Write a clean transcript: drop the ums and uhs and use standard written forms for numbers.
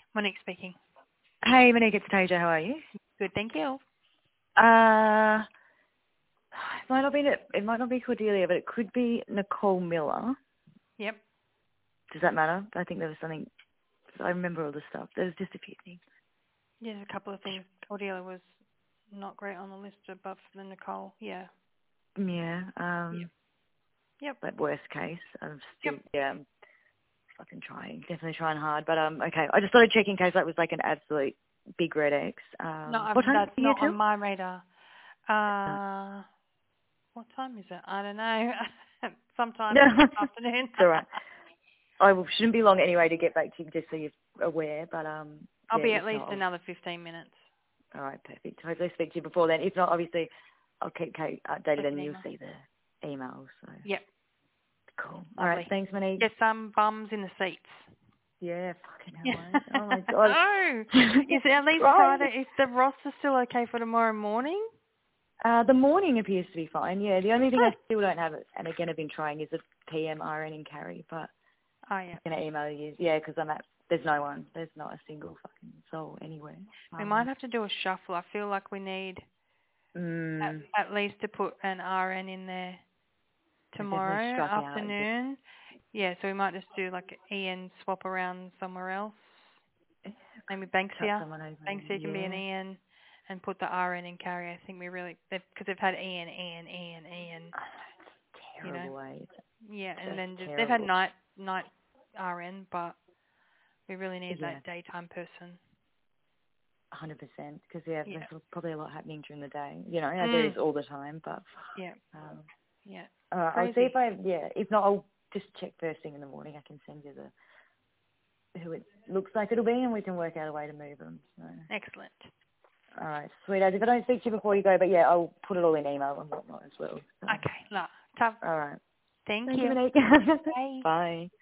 Monique speaking. Hey, Monique, it's Tasia. How are you? Good, thank you. It might not be Cordelia, but it could be Nicole Miller. Yep. Does that matter? I think there was something. I remember all the stuff. There's just a few things. Yeah, a couple of things. Cordelia was not great on the list above the Nicole. Yeah. Yeah. Yep. But worst case, I'm still Yep. I'm fucking trying, definitely trying hard. But okay. I just thought I'd check in case that was like an absolute big red X. No, What time that's are you here not on till? my radar. What time is it? I don't know. Sometime No, this afternoon. it's all right. Shouldn't be long anyway to get back to you, just so you're aware. But I'll be if at least not, another 15 minutes. all right, perfect. Hopefully speak to you before then. If not, obviously, I'll keep Kate updated Check an and you'll email. see the emails. So Yep. cool. All right, Lovely. thanks, Monique. Get some bums in the seats. Yeah, fucking hell, mate. Oh my god. No. Is it at least Right. Friday? Is the roster still okay for tomorrow morning? The morning appears to be fine. Yeah, the only thing I Good. still don't have, and again I've been trying, is a PM, RN, and carry. But Oh, yeah. I'm gonna email you. Yeah, because there's no one. There's not a single fucking soul anywhere. We might have to do a shuffle. I feel like we need Mm, at least to put an RN in there I definitely tomorrow struck out. afternoon. Yeah, so we might just do like Ian swap around somewhere else. Maybe Chuck Banksia. someone over. Banksia can be an Yeah. Ian and put the RN in carry. I think we really, because they've had Ian, It's you know. terrible, eh? Yeah, and Just then they've had terrible. night RN, but we really need Yeah, that daytime person. 100%. Because yeah, Yeah. there's probably a lot happening during the day. You know, there is Mm. all the time. But Yeah. um, Yeah. I'll see Crazy. if not, I'll just check first thing in the morning. I can send you who it looks like it'll be, and we can work out a way to move them. So. Excellent. All right, sweet as. If I don't speak to you before you go, but yeah, I'll put it all in email and whatnot as well. So. Okay. Tough. All right. Thank Thank you, you. Monique. Bye. Bye.